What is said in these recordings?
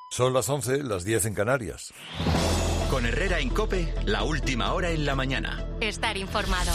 Son las 11, las 10 en Canarias. Con Herrera en COPE, la última hora en la mañana. Estar informado.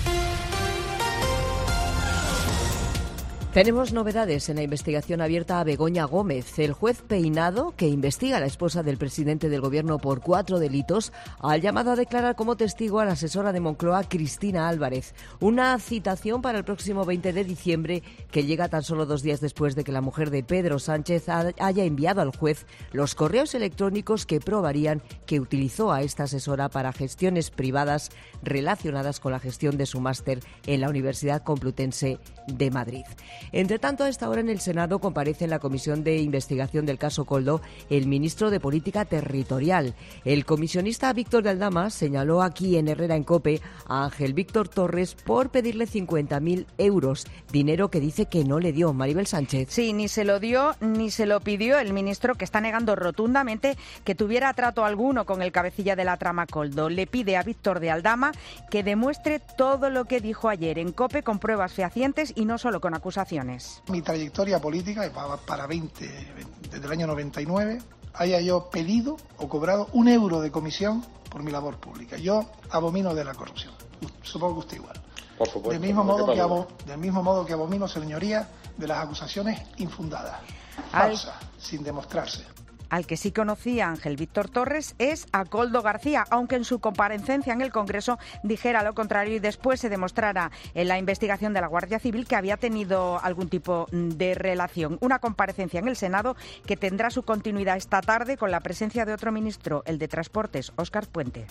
Tenemos novedades en la investigación abierta a Begoña Gómez. El juez Peinado, que investiga a la esposa del presidente del Gobierno por 4 delitos, ha llamado a declarar como testigo a la asesora de Moncloa, Cristina Álvarez. Una citación para el próximo 20 de diciembre que llega tan solo 2 días después de que la mujer de Pedro Sánchez haya enviado al juez los correos electrónicos que probarían que utilizó a esta asesora para gestiones privadas relacionadas con la gestión de su máster en la Universidad Complutense de Madrid. Entre tanto, a esta hora en el Senado comparece en la Comisión de Investigación del caso Koldo el ministro de Política Territorial. El comisionista Víctor de Aldama señaló aquí en Herrera en COPE a Ángel Víctor Torres por pedirle 50.000 euros, dinero que dice que no le dio Maribel Sánchez. Sí, ni se lo dio ni se lo pidió el ministro, que está negando rotundamente que tuviera trato alguno con el cabecilla de la trama Koldo. Le pide a Víctor de Aldama que demuestre todo lo que dijo ayer en COPE con pruebas fehacientes y no solo con acusaciones. Mi trayectoria política va para 20, desde el año 99, haya yo pedido o cobrado €1 de comisión por mi labor pública. Yo abomino de la corrupción. Supongo que usted igual. Por supuesto. Del mismo modo que abomino, señoría, de las acusaciones infundadas, falsas, sin demostrarse. Al que sí conocía Ángel Víctor Torres es a Koldo García, aunque en su comparecencia en el Congreso dijera lo contrario y después se demostrara en la investigación de la Guardia Civil que había tenido algún tipo de relación. Una comparecencia en el Senado que tendrá su continuidad esta tarde con la presencia de otro ministro, el de Transportes, Óscar Puente.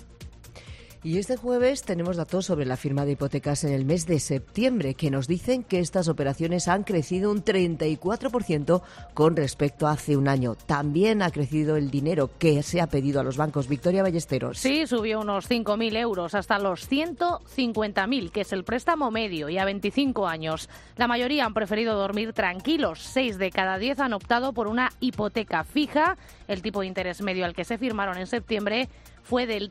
Y este jueves tenemos datos sobre la firma de hipotecas en el mes de septiembre, que nos dicen que estas operaciones han crecido un 34% con respecto a hace un año. También ha crecido el dinero que se ha pedido a los bancos. Victoria Ballesteros. Sí, subió unos 5.000 euros hasta los 150.000, que es el préstamo medio, y a 25 años. La mayoría han preferido dormir tranquilos. 6 de cada 10 han optado por una hipoteca fija. El tipo de interés medio al que se firmaron en septiembre fue del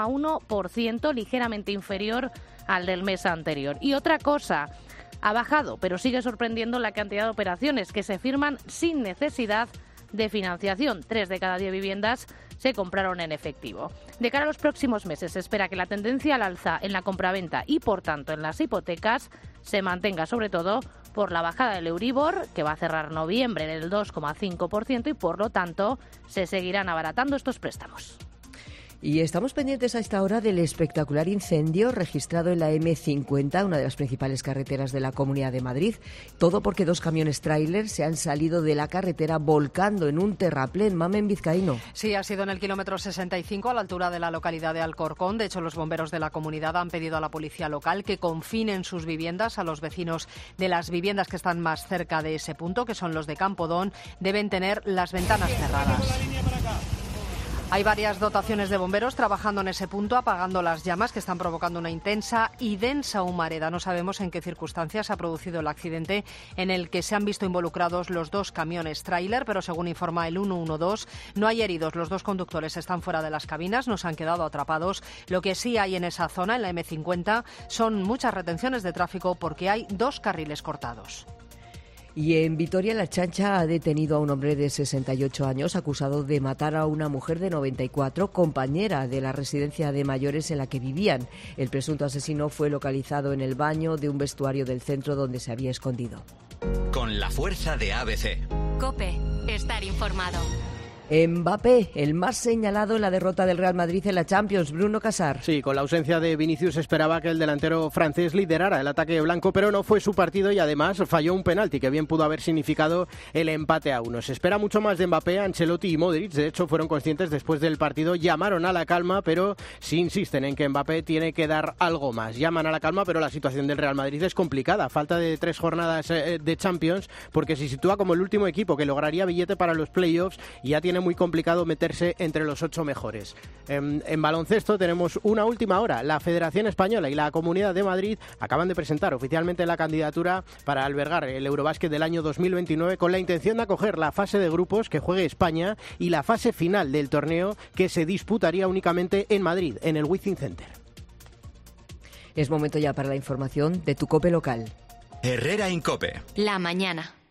3,1%, ligeramente inferior al del mes anterior. Y otra cosa, ha bajado, pero sigue sorprendiendo la cantidad de operaciones que se firman sin necesidad de financiación. 3 de cada 10 viviendas se compraron en efectivo. De cara a los próximos meses, se espera que la tendencia al alza en la compraventa y, por tanto, en las hipotecas se mantenga, sobre todo por la bajada del Euribor, que va a cerrar noviembre en el 2,5%, y, por lo tanto, se seguirán abaratando estos préstamos. Y estamos pendientes a esta hora del espectacular incendio registrado en la M50, una de las principales carreteras de la Comunidad de Madrid. Todo porque 2 camiones tráiler se han salido de la carretera volcando en un terraplén. Mamen Vizcaíno. Sí, ha sido en el kilómetro 65, a la altura de la localidad de Alcorcón. De hecho, los bomberos de la comunidad han pedido a la policía local que confinen sus viviendas. A los vecinos de las viviendas que están más cerca de ese punto, que son los de Campodón, deben tener las ventanas cerradas. Hay varias dotaciones de bomberos trabajando en ese punto, apagando las llamas que están provocando una intensa y densa humareda. No sabemos en qué circunstancias ha producido el accidente en el que se han visto involucrados los 2 camiones tráiler, pero según informa el 112, no hay heridos. Los 2 conductores están fuera de las cabinas, no se han quedado atrapados. Lo que sí hay en esa zona, en la M50, son muchas retenciones de tráfico porque hay 2 carriles cortados. Y en Vitoria, la Chancha ha detenido a un hombre de 68 años acusado de matar a una mujer de 94, compañera de la residencia de mayores en la que vivían. El presunto asesino fue localizado en el baño de un vestuario del centro donde se había escondido. Con la fuerza de ABC. COPE. Estar informado. Mbappé, el más señalado en la derrota del Real Madrid en la Champions. Bruno Casar. Sí, con la ausencia de Vinicius esperaba que el delantero francés liderara el ataque blanco, pero no fue su partido y además falló un penalti que bien pudo haber significado el empate a 1. Se espera mucho más de Mbappé. Ancelotti y Modric, de hecho, fueron conscientes después del partido, llamaron a la calma, pero sí insisten en que Mbappé tiene que dar algo más. Llaman a la calma, pero la situación del Real Madrid es complicada. Falta de 3 jornadas de Champions, porque se sitúa como el último equipo que lograría billete para los playoffs y ya tiene muy complicado meterse entre los 8 mejores. En baloncesto tenemos una última hora. La Federación Española y la Comunidad de Madrid acaban de presentar oficialmente la candidatura para albergar el Eurobásquet del año 2029 con la intención de acoger la fase de grupos que juegue España y la fase final del torneo que se disputaría únicamente en Madrid, en el Wizzing Center. Es momento ya para la información de tu COPE local. Herrera en COPE. La mañana.